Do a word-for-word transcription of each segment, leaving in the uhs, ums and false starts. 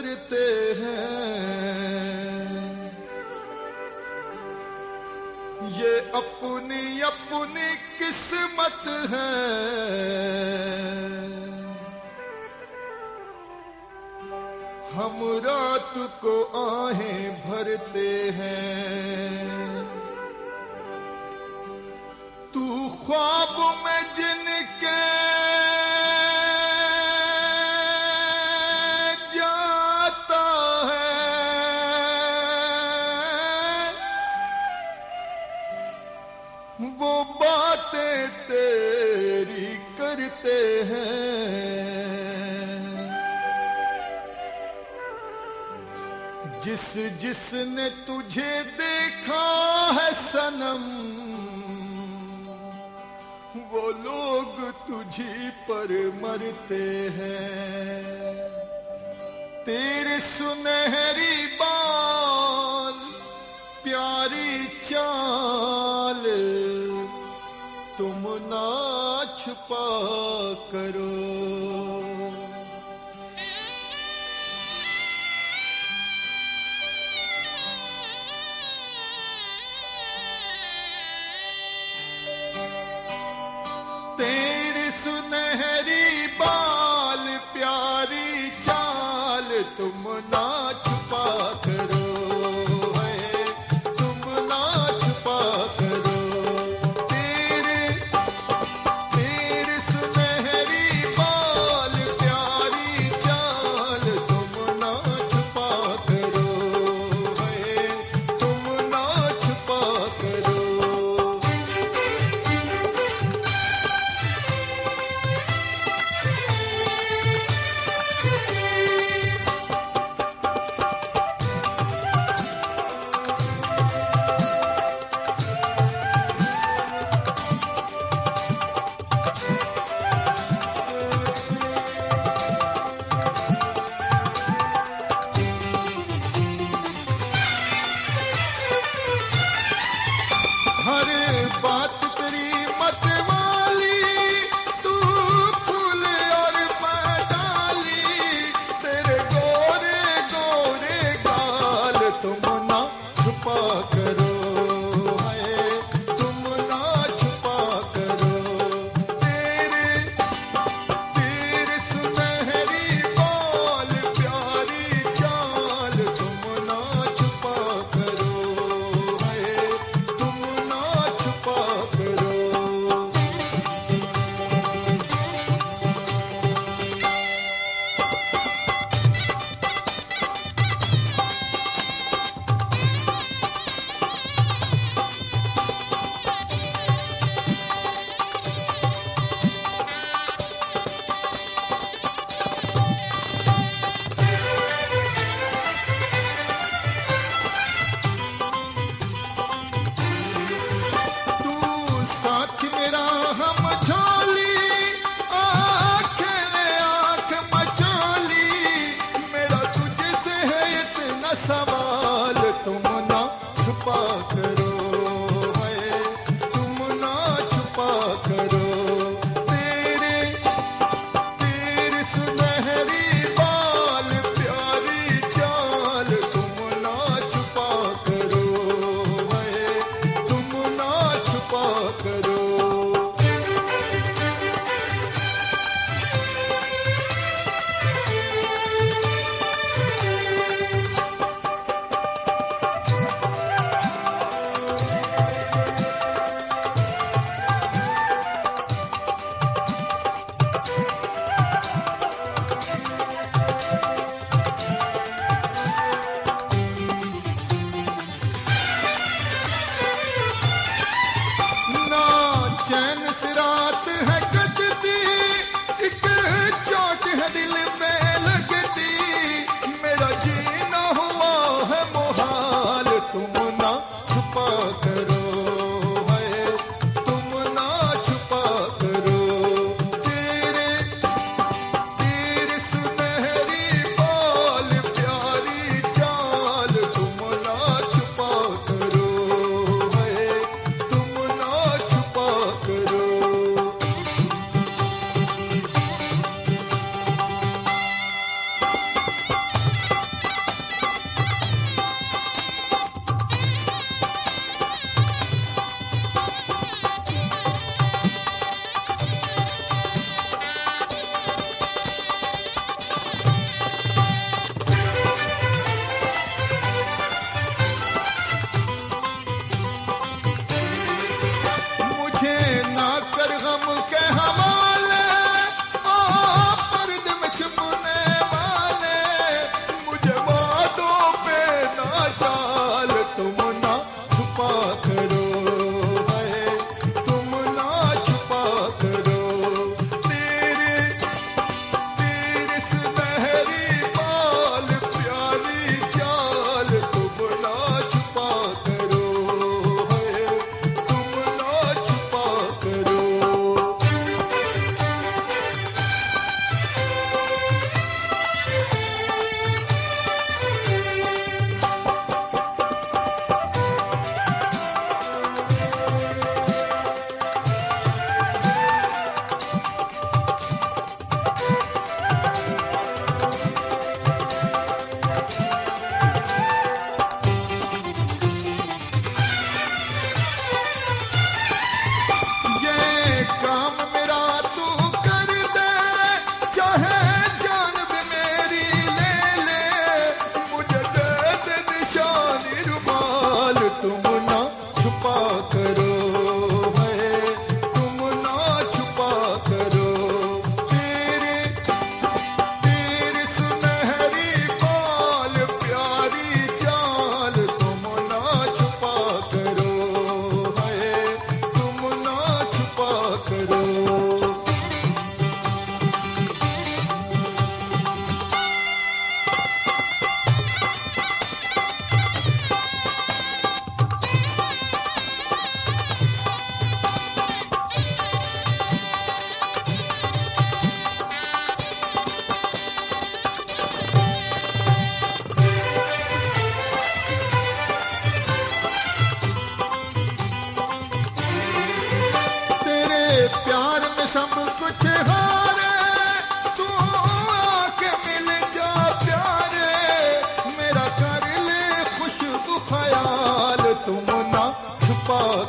करते हैं। ये अपनी अपनी किस्मत है, हम रात को आहें भरते हैं। तू ख्वाब में जिनके जाता है, वो बातें तेरी करते हैं। जिस जिसने तुझे देखा है सनम, वो लोग तुझी पर मरते हैं। तेरे सुनहरी बाल, प्यारी चाल, तुम ना छुपा करो। तेरी सुनहरी बाल, प्यारी चाल, तुम ना छुपा करो, है तुम ना छुपा करो। तेरे तेरे सुनहरी बाल, प्यारी चाल, तुम ना छुपा करो, है तुम ना छुपा करो। हर बात तेरी मत वाली, तू फूल और मैं डाली। तेरे गोरे गोरे गाल, तुम ना छुपा करो, है तुम ना छुपा करो। तेरे तेरे सुनहरी बाल, प्यारी चाल, तुम ना छुपा करो, है तुम ना छुपा करो। तू साथ मेरा हम झोली, आँखें ले आँख मचोली। मेरा तुझसे है इतना सवाल, तुम ना छुपा करो, है तुम ना छुपा करो। तेरे तेरे सुनहरी बाल, प्यारी चाल, तुम ना छुपा करो, है तुम ना छुपा करो।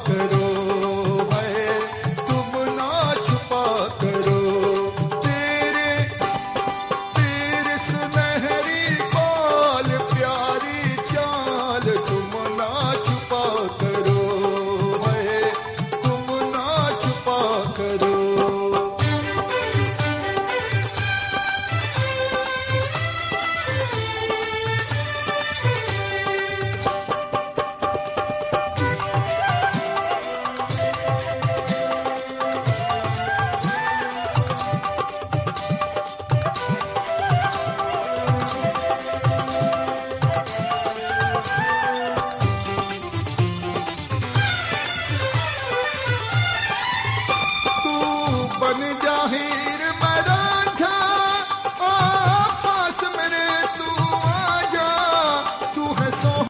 कर